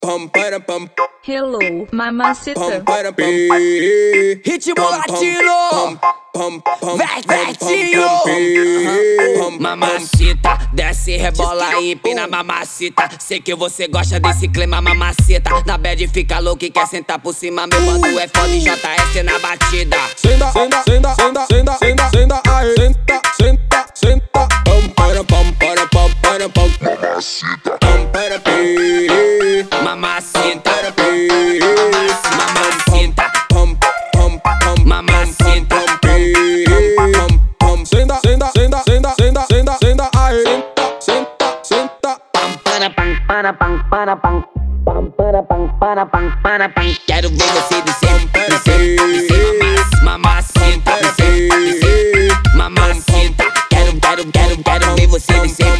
Hello, mamacita. Ritmo latino, Vertinho. Mamacita, desce, rebola e empina, mamacita. Sei que você gosta desse clima, mamacita. Na bad fica louco e quer sentar por cima. Meu mano é foda e JS na batida. Senta, senta, senta, senta, senta, senta, senta, aí. Senta, senta, senta. Mamacita. Mamacita, mamacita, mamacita. Senta, senta, senta, senta, senta, senta, senta, aí. Senta, senta, Quero ver você descer, mamacita, mamacita. Quero ver você descer,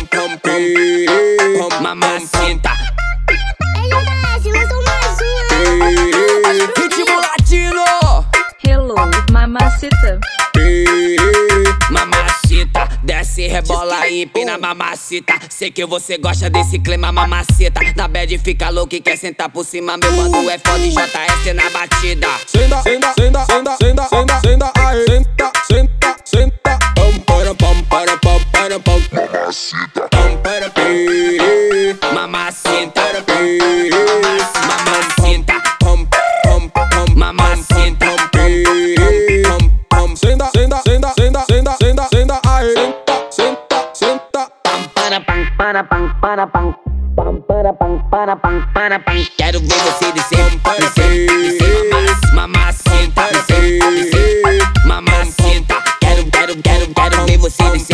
mamacita. Ritmo latino, Hello, mamacita. mamacita, desce, rebola e empina, mamacita. Sei que você gosta desse clima, mamacita. Na bad fica louco e quer sentar por cima. Meu mano é foda e JS na batida. senta, senta, senta, senta, senta, senta, senta, aí. Senta, senta, senta. Mamacita, mamacita, mamacita. Senta, senta, senta, senta, senta, senta, senta, aí. Senta, senta, Quero ver você descer, mamacita, mamacita. Quero ver você descer.